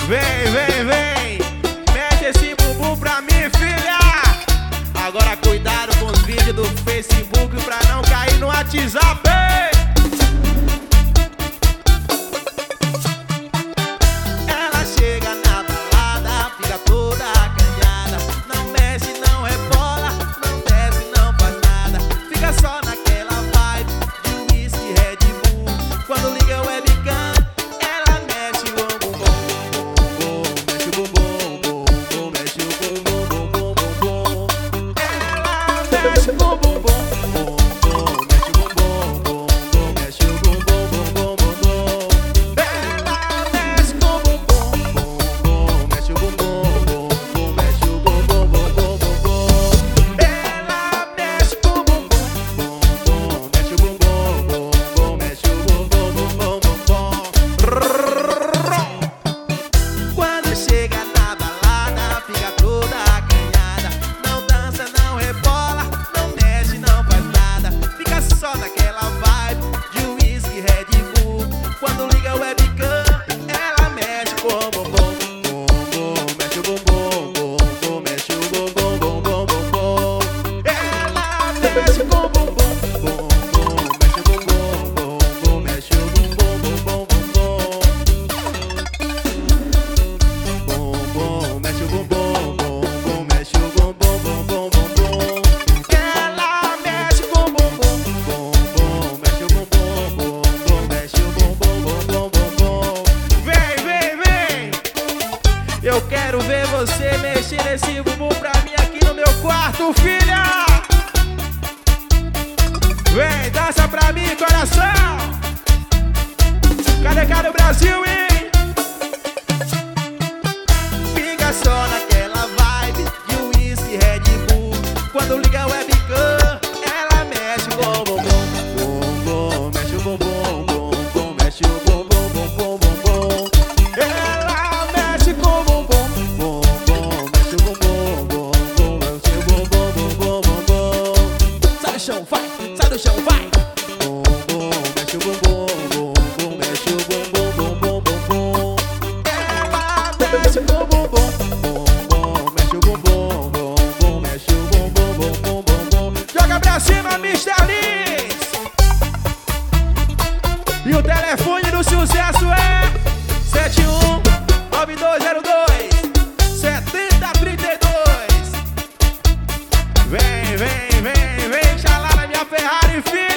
Vem, vem, vem. Mete esse bumbum pra mim, filha. Agora cuidado com os vídeos do Facebook pra não cair no WhatsApp. Ela chega na balada, fica toda acanhada. Não mexe, não rebola, não desce, não faz nada. Fica só naquela vibe de whisky, Red Bull. Quando liga o webcam, ela mexe o bumbum, mexe o bumbum, mexe o bumbum, bumbum. Ela mexe o bumbum, mexe o bumbum, mexe o bumbum, bumbum. Ela mexe o bumbum, mexe o bumbum, mexe o bumbum, bumbum. Ela mexe o bumbum, mexe o bumbum, mexe o bumbum, bumbum. Quando chega na balada, fica toda acanhada. Não dança, não rebola, não mexe, não faz nada. Fica só naquela vibe de whisky, Red Bull. Quando liga o webcam, ela mexe com o bumbum, mexe o bumbum, mexe o bumbum, bumbum. Ela mexe com o bumbum, mexe o bumbum, mexe o bumbum, bumbum. Mexe o bumbum, mexe o bumbum, bumbum. Ela mexe com o bumbum, mexe o bumbum, mexe o bumbum, bumbum. Vem, vem, vem. Eu quero ver você mexer nesse bumbum pra mim aqui no meu quarto, filha. Vem, dança pra mim, coração. Cadê o Brasil, hein? Fica só naquela vibe de whisky, Red Bull. Quando liga o webcam, ela mexe com o bumbum, mexe o bumbum, mexe o bumbum, bumbum. Ela mexe com o bumbum, mexe o bumbum, mexe o bumbum, bumbum. Sai do chão, vai, sai do chão, vai. Mexe o bumbum, mexe o bumbum, bumbum. Ela mexe com o bumbum, mexe o bumbum, mexe o bumbum, bumbum. Joga pra cima, Mr. Lins. E o telefone do sucesso é 71-9202-7032. Vem, vem, vem, vem, xalá na minha Ferrari, filho.